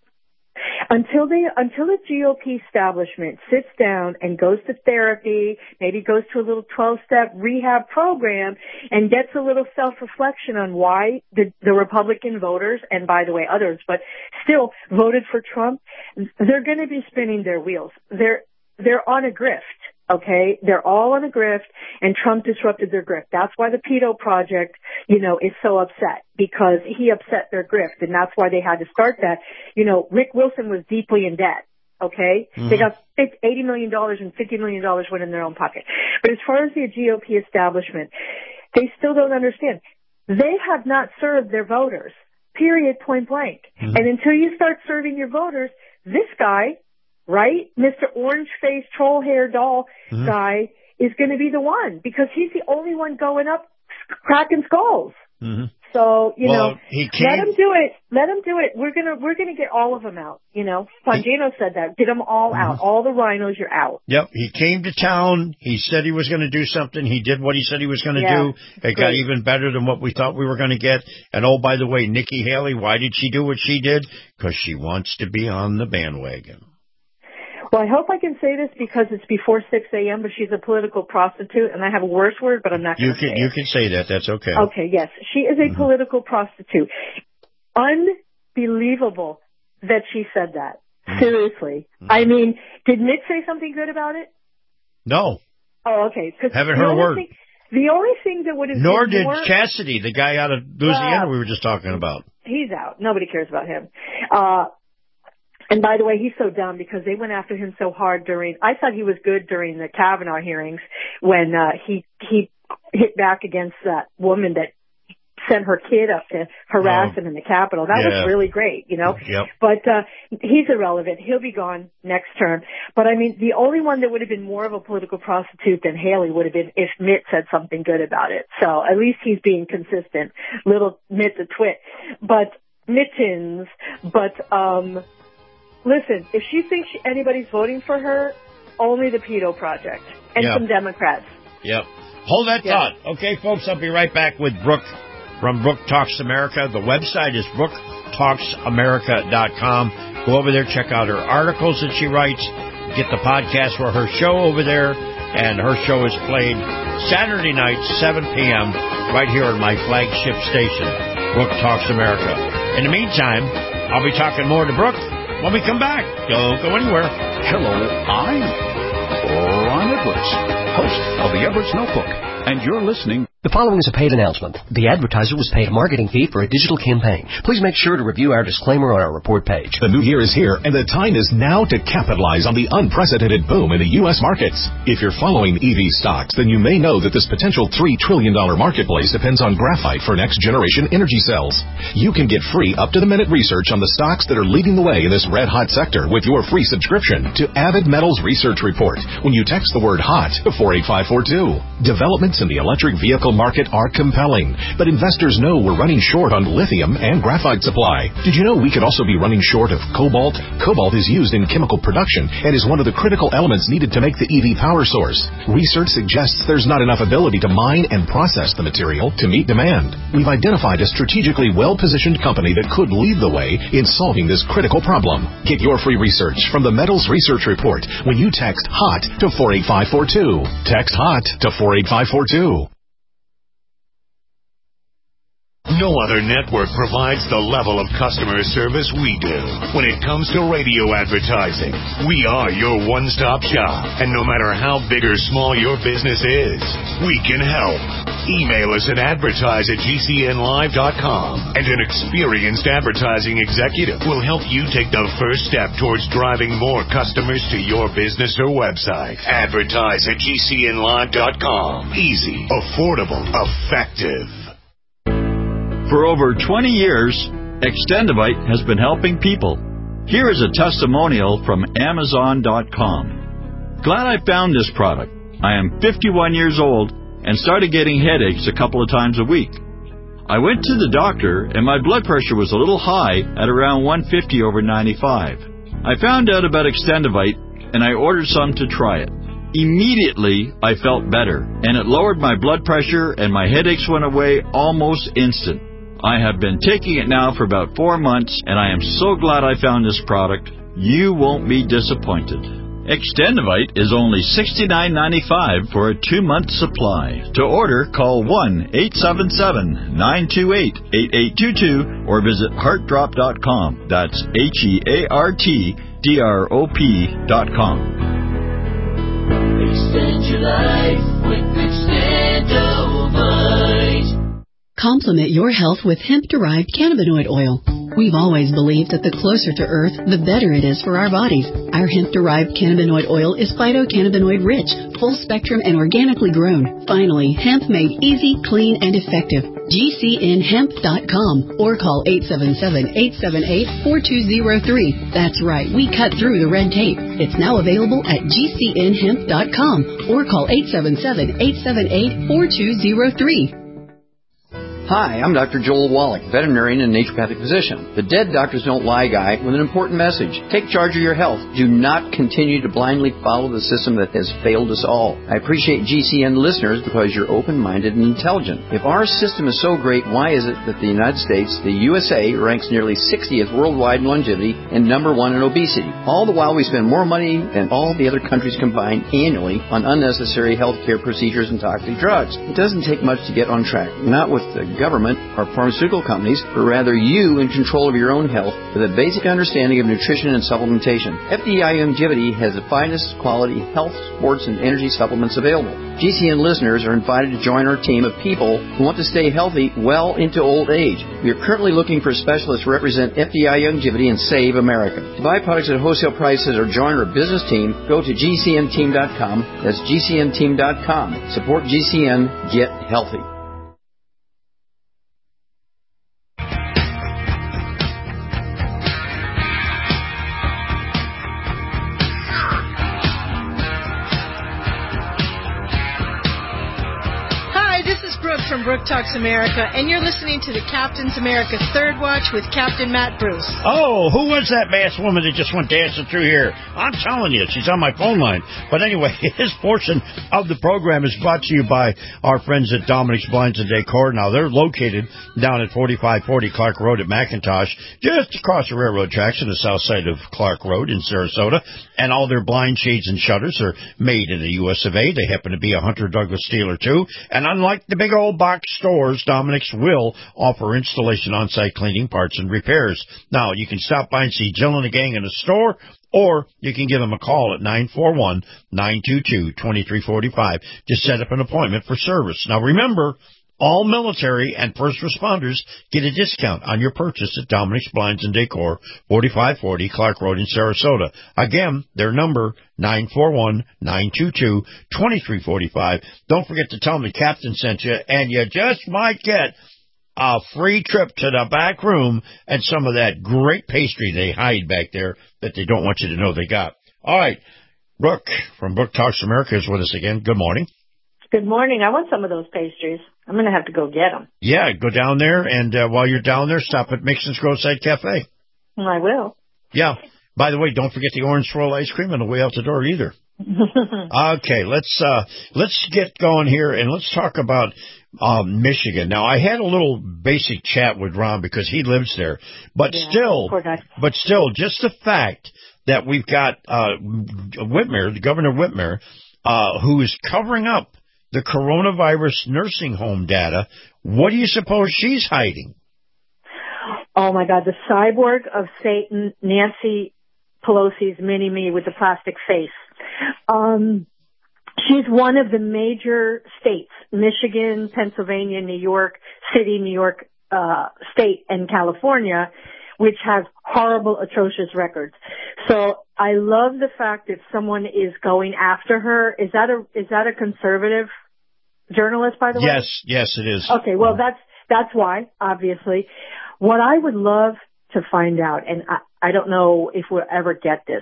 S24: Until they, until the G O P establishment sits down and goes to therapy, maybe goes to a little twelve-step rehab program and gets a little self-reflection on why the, the Republican voters, and by the way others, but still voted for Trump, they're going to be spinning their wheels. They're, they're on a grift. Okay, they're all on a grift, and Trump disrupted their grift. That's why the Pedo Project, you know, is so upset, because he upset their grift, and that's why they had to start that. You know, Rick Wilson was deeply in debt. Okay, mm-hmm. They got eighty million dollars and fifty million dollars went in their own pocket. But as far as the G O P establishment, they still don't understand. They have not served their voters. Period. Point blank. Mm-hmm. And until you start serving your voters, this guy, right, Mister Orange-faced troll-hair doll mm-hmm. guy is going to be the one, because he's the only one going up cracking skulls.
S5: Mm-hmm.
S24: So, you
S5: well,
S24: know,
S5: he came...
S24: let him do it. Let him do it. We're going to we're gonna get all of them out, you know. Pongino said that. Get them all mm-hmm. out. All the rhinos, you're out.
S5: Yep. He came to town. He said he was going to do something. He did what he said he was going to
S24: yeah,
S5: do. It great. got even better than what we thought we were going to get. And, oh, by the way, Nikki Haley, why did she do what she did? Because she wants to be on the bandwagon.
S24: Well, I hope I can say this because it's before six a.m., but she's a political prostitute, and I have a worse word, but I'm not going to say it.
S5: You can say that. That's okay.
S24: Okay, yes. She is a mm-hmm. political prostitute. Unbelievable that she said that. Mm-hmm. Seriously. Mm-hmm. I mean, did Mitt say something good about it?
S5: No.
S24: Oh, okay.
S5: Haven't heard a word.
S24: Thing, the only thing that would have
S5: Nor
S24: been
S5: did
S24: more,
S5: Cassidy, the guy out of Louisiana uh, we were just talking about.
S24: He's out. Nobody cares about him. Uh And by the way, he's so dumb because they went after him so hard during, I thought he was good during the Kavanaugh hearings when, uh, he, he hit back against that woman that sent her kid up to harass oh. him in the Capitol. That yeah. was really great, you know?
S5: Yep.
S24: But, uh, he's irrelevant. He'll be gone next term. But I mean, the only one that would have been more of a political prostitute than Haley would have been if Mitt said something good about it. So at least he's being consistent. Little Mitt's a twit. But, mittens, but, um, listen, if she thinks she, anybody's voting for her, only the Pedo Project and yep. some Democrats.
S5: Yep. Hold that
S24: yep.
S5: thought. Okay, folks, I'll be right back with Brooke from Brooke Talks America. The website is brooke talks america dot com. Go over there, check out her articles that she writes, get the podcast for her show over there, and her show is played Saturday night, seven p.m., right here on my flagship station, Brooke Talks America. In the meantime, I'll be talking more to Brooke when we come back. Don't go anywhere.
S17: Hello, I'm Ron Edwards, host of the Edwards Notebook, and you're listening.
S1: The following is a paid announcement. The advertiser was paid a marketing fee for a digital campaign. Please make sure to review our disclaimer on our report page.
S3: The new year is here, and the time is now to capitalize on the unprecedented boom in the U S markets. If you're following E V stocks, then you may know that this potential three trillion dollars marketplace depends on graphite for next-generation energy cells. You can get free up-to-the-minute research on the stocks that are leading the way in this red-hot sector with your free subscription to Avid Metals Research Report when you text the word HOT to four eight five four two. Developments in the electric vehicle market are compelling, but investors know we're running short on lithium and graphite supply. Did you know we could also be running short of cobalt? Cobalt is used in chemical production and is one of the critical elements needed to make the E V power source. Research suggests there's not enough ability to mine and process the material to meet demand. We've identified a strategically well-positioned company that could lead the way in solving this critical problem. Get your free research from the Metals Research Report when you text HOT to four eight five four two. Text HOT to four eight five four two.
S15: No other network provides the level of customer service we do. When it comes to radio advertising, we are your one-stop shop. And no matter how big or small your business is, we can help. Email us at advertise at g c n live dot com, and an experienced advertising executive will help you take the first step towards driving more customers to your business or website. Advertise at g c n live dot com. Easy, affordable, effective.
S4: For over twenty years, Extendivite has been helping people. Here is a testimonial from Amazon dot com. Glad I found this product. I am fifty-one years old and started getting headaches a couple of times a week. I went to the doctor and my blood pressure was a little high at around one fifty over ninety-five. I found out about Extendivite and I ordered some to try it. Immediately, I felt better, and it lowered my blood pressure and my headaches went away almost instant. I have been taking it now for about four months, and I am so glad I found this product. You won't be disappointed. Extendivite is only sixty-nine ninety-five for a two-month supply. To order, call one eight seven seven, nine two eight, eight eight two two or visit heart drop dot com. That's H E A R T D R O P dot com.
S7: Extend your life with Extendivite. Complement your health with hemp-derived cannabinoid oil. We've always believed that the closer to Earth, the better it is for our bodies. Our hemp-derived cannabinoid oil is phytocannabinoid-rich, full-spectrum, and organically grown. Finally, hemp made easy, clean, and effective. G C N hemp dot com or call eight seven seven, eight seven eight, four two zero three. That's right, we cut through the red tape. It's now available at G C N hemp dot com or call eight seven seven, eight seven eight, four two zero three.
S8: Hi, I'm Doctor Joel Wallach, veterinarian and naturopathic physician. The Dead Doctors Don't Lie guy with an important message. Take charge of your health. Do not continue to blindly follow the system that has failed us all. I appreciate G C N listeners because you're open-minded and intelligent. If our system is so great, why is it that the United States, the U S A, ranks nearly sixtieth worldwide in longevity and number one in obesity? All the while we spend more money than all the other countries combined annually on unnecessary healthcare procedures and toxic drugs. It doesn't take much to get on track. Not with the government or pharmaceutical companies, but rather you in control of your own health with a basic understanding of nutrition and supplementation. F D I Longevity has the finest quality health, sports, and energy supplements available. G C N listeners are invited to join our team of people who want to stay healthy well into old age. We are currently looking for specialists to represent F D I Longevity and Save America. To buy products at wholesale prices or join our business team, go to G C N team dot com. That's G C N team dot com. Support G C N. Get healthy.
S9: From Brooke Talks America, and you're listening to the Captain's America Third Watch with Captain Matt Bruce.
S5: Oh, who was that masked woman that just went dancing through here? I'm telling you, she's on my phone line. But anyway, this portion of the program is brought to you by our friends at Dominic's Blinds and Decor. Now, they're located down at forty-five forty Clark Road at McIntosh, just across the railroad tracks on the south side of Clark Road in Sarasota. And all their blind shades and shutters are made in the U S of A. They happen to be a Hunter Douglas steel or two. And unlike the big old box stores, Dominic's will offer installation, on-site cleaning, parts, and repairs. Now, you can stop by and see Jill and the gang in the store, or you can give them a call at nine four one, nine two two, two three four five to set up an appointment for service. Now, remember, all military and first responders get a discount on your purchase at Dominic's Blinds and Decor, forty-five forty Clark Road in Sarasota. Again, their number, nine four one, nine two two, two three four five. Don't forget to tell them the captain sent you, and you just might get a free trip to the back room and some of that great pastry they hide back there that they don't want you to know they got. All right, Brooke from Brooke Talks America is with us again. Good morning.
S24: Good morning. I want some of those pastries. I'm going to have to go get them.
S5: Yeah, go down there, and uh, while you're down there, stop at Mixon's Roadside Cafe.
S24: I will.
S5: Yeah. By the way, don't forget the orange swirl ice cream on the way out the door either. Okay, let's uh, let's get going here, and let's talk about um, Michigan. Now, I had a little basic chat with Ron because he lives there, but yeah, still, but still, just the fact that we've got uh, Whitmer, the Governor Whitmer, uh, who is covering up the coronavirus nursing home data. What do you suppose she's hiding?
S24: Oh, my God, the cyborg of Satan, Nancy Pelosi's mini-me with the plastic face. Um, she's one of the major states, Michigan, Pennsylvania, New York City, New York uh, State, and California, which has horrible, atrocious records. So I love the fact that someone is going after her. Is that a is that a conservative journalist, by the way?
S5: Yes, yes, it is.
S24: Okay, well, that's that's why, obviously. What I would love to find out, and I, I don't know if we'll ever get this,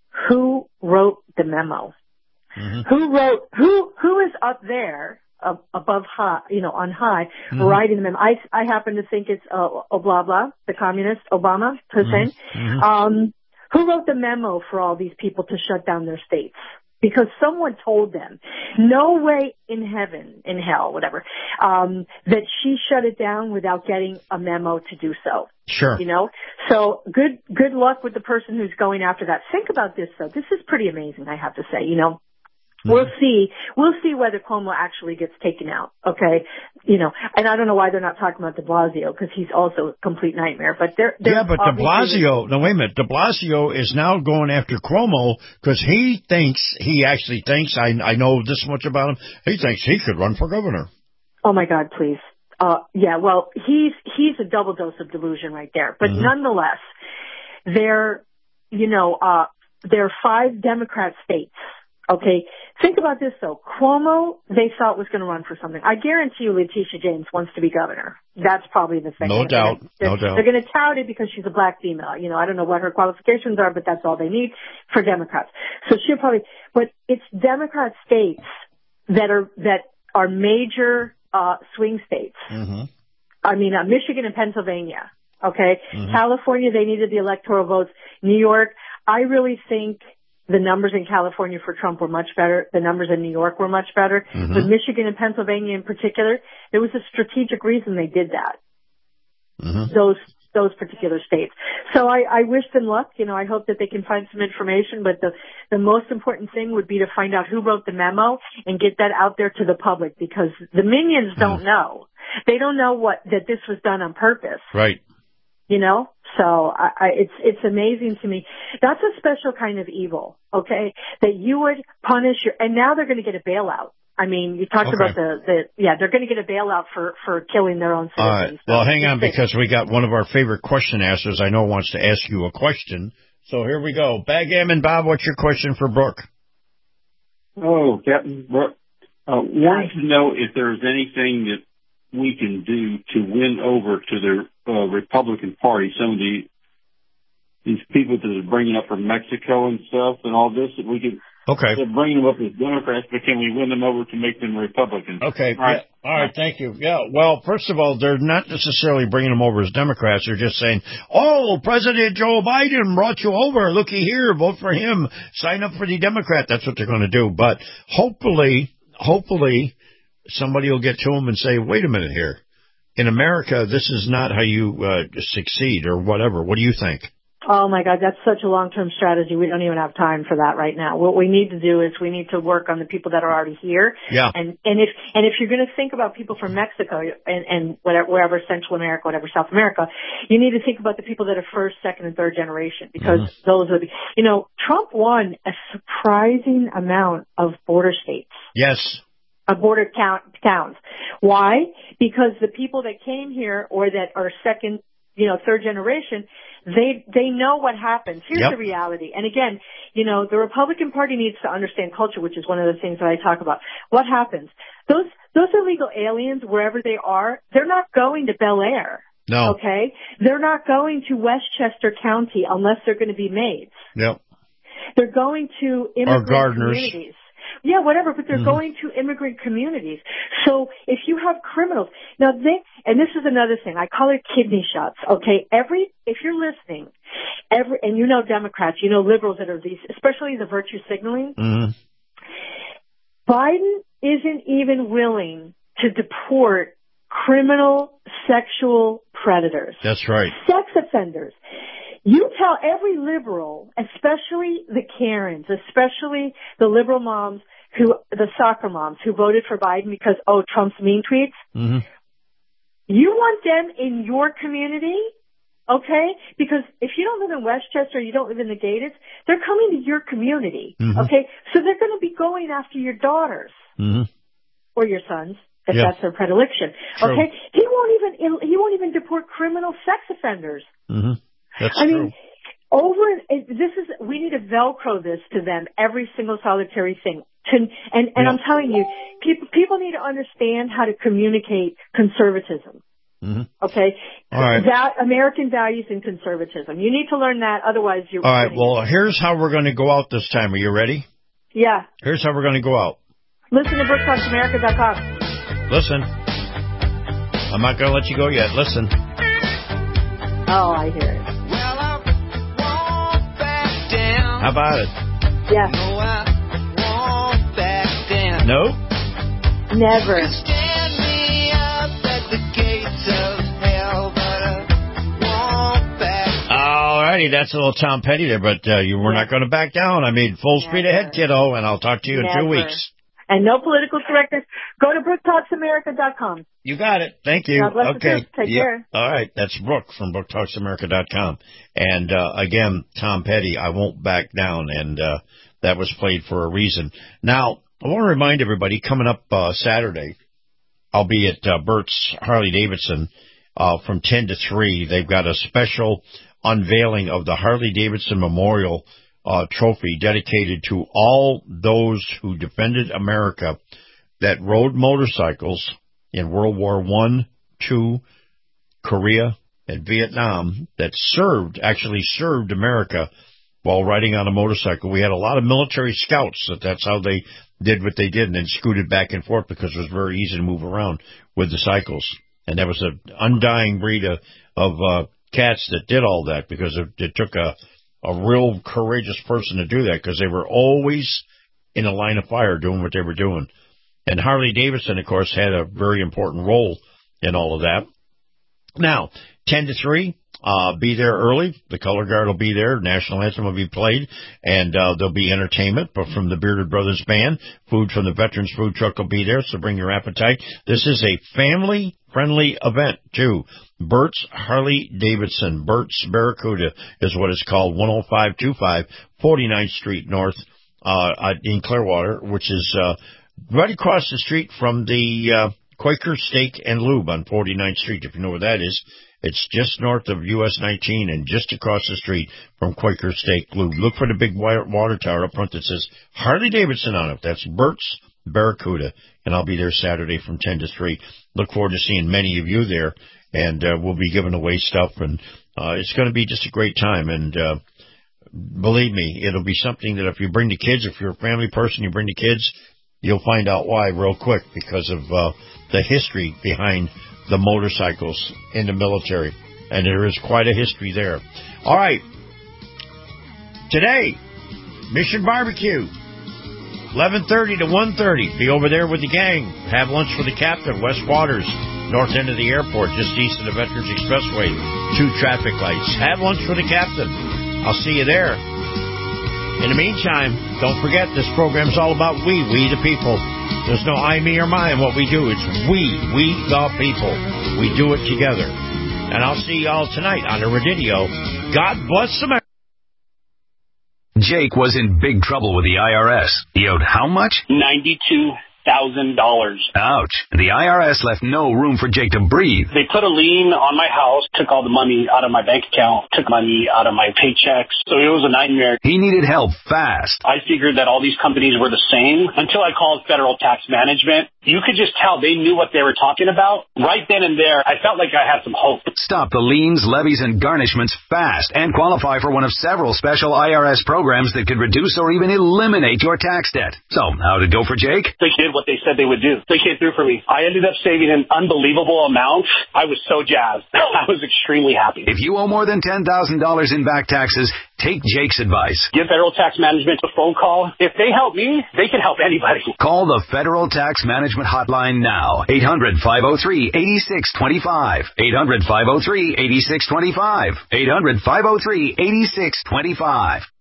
S24: who wrote the memo? Mm-hmm. Who wrote, who, who is up there uh, above high, you know, on high, mm-hmm. writing the memo? I, I happen to think it's uh, Oblabla, the communist, Obama, Hussein. Mm-hmm. Um, who wrote the memo for all these people to shut down their states? Because someone told them, no way in heaven, in hell, whatever, um, that she shut it down without getting a memo to do so.
S5: Sure.
S24: You know? So good, good luck with the person who's going after that. Think about this, though. This is pretty amazing, I have to say, you know. We'll see. We'll see whether Cuomo actually gets taken out. Okay, you know, and I don't know why they're not talking about De Blasio because he's also a complete nightmare. But they're, they're
S5: yeah, but De Blasio. No, wait a minute. De Blasio is now going after Cuomo because he thinks he actually thinks. I I know this much about him. He thinks he could run for governor.
S24: Oh my God, please. Uh, yeah. Well, he's he's a double dose of delusion right there. But mm-hmm. nonetheless, there, you know, uh, there are five Democrat states. Okay, think about this though. Cuomo, they thought was going to run for something. I guarantee you Letitia James wants to be governor. That's probably the thing.
S5: No
S24: they're
S5: doubt,
S24: gonna,
S5: no
S24: they're,
S5: doubt.
S24: They're going to tout it because she's a black female. You know, I don't know what her qualifications are, but that's all they need for Democrats. So she'll probably, but it's Democrat states that are, that are major, uh, swing states.
S5: Mm-hmm.
S24: I mean, uh, Michigan and Pennsylvania. Okay.
S5: Mm-hmm.
S24: California, they needed the electoral votes. New York, I really think the numbers in California for Trump were much better. The numbers in New York were much better. Mm-hmm. But Michigan and Pennsylvania in particular, there was a strategic reason they did that. Mm-hmm. Those those particular states. So I, I wish them luck. You know, I hope that they can find some information. But the the most important thing would be to find out who wrote the memo and get that out there to the public because the minions mm-hmm. don't know. They don't know what that this was done on purpose.
S5: Right.
S24: You know, so I, I, it's it's amazing to me. That's a special kind of evil, okay? That you would punish your, and now they're going to get a bailout. I mean, you talked okay. about the, the, yeah, they're going to get a bailout for, for killing their own citizens.
S5: All right. Well, hang on because we got one of our favorite question askers I know wants to ask you a question. So here we go. Backgammon Bob, what's your question for Brooke?
S12: Oh, Captain Brooke, uh, wanted to know if there's anything that we can do to win over to the uh, Republican Party some of the these people that are bringing up from Mexico and stuff and all this that we can.
S5: Okay.
S12: They're bringing them up as Democrats, but can we win them over to make them Republicans?
S5: Okay. All right. Yeah. All right. Thank you. Yeah. Well, first of all, they're not necessarily bringing them over as Democrats. They're just saying, "Oh, President Joe Biden brought you over. Looky here. Vote for him. Sign up for the Democrat." That's what they're going to do. But hopefully, hopefully. somebody will get to them and say, wait a minute here. In America, this is not how you uh, succeed or whatever. What do you think?
S24: Oh, my God, that's such a long-term strategy. We don't even have time for that right now. What we need to do is we need to work on the people that are already here.
S5: Yeah.
S24: And, and if and if you're going to think about people from Mexico and, and whatever, wherever, Central America, whatever, South America, you need to think about the people that are first, second, and third generation because mm-hmm. those are the, you know, Trump won a surprising amount of border states.
S5: Yes.
S24: Of border count, towns. Why? Because the people that came here or that are second, you know, third generation, they they know what happens. Here's yep. the reality. And again, you know, the Republican Party needs to understand culture, which is one of the things that I talk about. What happens? Those those illegal aliens, wherever they are, they're not going to Bel Air.
S5: No.
S24: Okay? They're not going to Westchester County unless they're going to be maids.
S5: Yep.
S24: They're going to immigrant
S5: or gardeners.
S24: communities. Yeah, whatever, but they're mm-hmm. going to immigrant communities. So if you have criminals, now they, and this is another thing, I call it kidney shots, okay? Every, if you're listening, every, and you know Democrats, you know liberals that are these, especially the virtue signaling,
S5: mm-hmm.
S24: Biden isn't even willing to deport criminal sexual predators.
S5: That's right.
S24: Sex offenders. You tell every liberal, especially the Karens, especially the liberal moms, who, the soccer moms who voted for Biden because, oh, Trump's mean tweets.
S5: Mm-hmm.
S24: You want them in your community, okay? Because if you don't live in Westchester, you don't live in the Gators, they're coming to your community,
S5: Mm-hmm.
S24: okay? So they're going to be going after your daughters
S5: Mm-hmm.
S24: or your sons, if
S5: Yeah.
S24: that's their predilection,
S5: True.
S24: okay? He won't even he won't even deport criminal sex offenders.
S5: Mm-hmm. That's
S24: I
S5: true.
S24: mean, over this is we need to Velcro this to them every single solitary thing. To, and and
S5: Yeah.
S24: I'm telling you, people people need to understand how to communicate conservatism.
S5: Mm-hmm.
S24: Okay,
S5: All right.
S24: that American values and conservatism. You need to learn that, otherwise you're.
S5: All right. Well, here's how we're going to go out this time. Are you ready?
S24: Yeah.
S5: Here's how we're going to go out.
S24: Listen to Brooke Talks America dot com.
S5: Listen. I'm not going to let you go yet. Listen.
S24: Oh, I hear it.
S5: How about it?
S24: Yeah.
S5: No?
S24: Never.
S5: All righty. That's a little Tom Petty there, but uh, you were not going to back down. I mean, full speed
S24: Never.
S5: ahead, kiddo, and I'll talk to you in two
S24: Never.
S5: weeks.
S24: And no political correctness. Go to Brooke Talks America dot com.
S5: You got it. Thank you.
S24: God bless the
S5: Okay.
S24: troops. Take
S5: Yeah.
S24: care.
S5: All right. That's Brooke from Brooke Talks America dot com. And, uh, again, Tom Petty, I won't back down. And, uh, that was played for a reason. Now, I want to remind everybody, coming up, uh, Saturday, I'll be at, uh, Burt's Harley Davidson, uh, from ten to three. They've got a special unveiling of the Harley Davidson Memorial, uh, trophy dedicated to all those who defended America that rode motorcycles in World War One, Two, Korea, and Vietnam, that served, actually served America while riding on a motorcycle. We had a lot of military scouts that that's how they did what they did, and then scooted back and forth because it was very easy to move around with the cycles. And there was an undying breed of, of uh, cats that did all that because it, it took a, a real courageous person to do that because they were always in a line of fire doing what they were doing. And Harley Davidson, of course, had a very important role in all of that. Now, ten to three, uh, be there early. The color guard will be there. National anthem will be played, and uh, there'll be entertainment but from the Bearded Brothers Band. Food from the Veterans Food Truck will be there, so bring your appetite. This is a family-friendly event, too. Burt's Harley Davidson. Burt's Barracuda is what it's called, one oh five two five, forty-ninth Street North uh, in Clearwater, which is uh, right across the street from the uh, Quaker Steak and Lube on forty-ninth Street, if you know where that is. It's just north of U S nineteen and just across the street from Quaker Steak Lube. Look for the big water tower up front that says Harley Davidson on it. That's Burt's Barracuda, and I'll be there Saturday from ten to three. Look forward to seeing many of you there, and uh, we'll be giving away stuff, and uh, it's going to be just a great time. And uh, believe me, it'll be something that if you bring the kids, if you're a family person, you bring the kids, you'll find out why real quick because of uh, the history behind the motorcycles in the military. And there is quite a history there. All right. Today, Mission Barbecue, eleven thirty to one thirty. Be over there with the gang. Have lunch with the captain, West Waters, north end of the airport, just east of the Veterans Expressway. Two traffic lights. Have lunch with the captain. I'll see you there. In the meantime, don't forget, this program's all about we, we the people. There's no I, me, or my in what we do. It's we, we the people. We do it together. And I'll see y'all tonight on the Radio. God bless America.
S22: Jake was in big trouble with the I R S. He owed how much?
S23: ninety-two thousand dollars.
S22: Ouch. The I R S left no room for Jake to breathe.
S23: They put a lien on my house, took all the money out of my bank account, took money out of my paychecks. So it was a nightmare.
S22: He needed help fast.
S23: I figured that all these companies were the same until I called Federal Tax Management. You could just tell they knew what they were talking about. Right then and there, I felt like I had some hope.
S22: Stop the liens, levies, and garnishments fast and qualify for one of several special I R S programs that could reduce or even eliminate your tax debt. So, how'd it go for Jake?
S23: They did what they said they would do. They came through for me. I ended up saving an unbelievable amount. I was so jazzed. I was extremely happy.
S22: If you owe more than ten thousand dollars in back taxes, take Jake's advice.
S23: Give Federal Tax Management a phone call. If they help me, they can help anybody.
S22: Call the Federal Tax Management Hotline now. eight hundred, five oh three, eight six two five. eight hundred, five oh three, eight six two five. eight hundred, five oh three, eight six two five.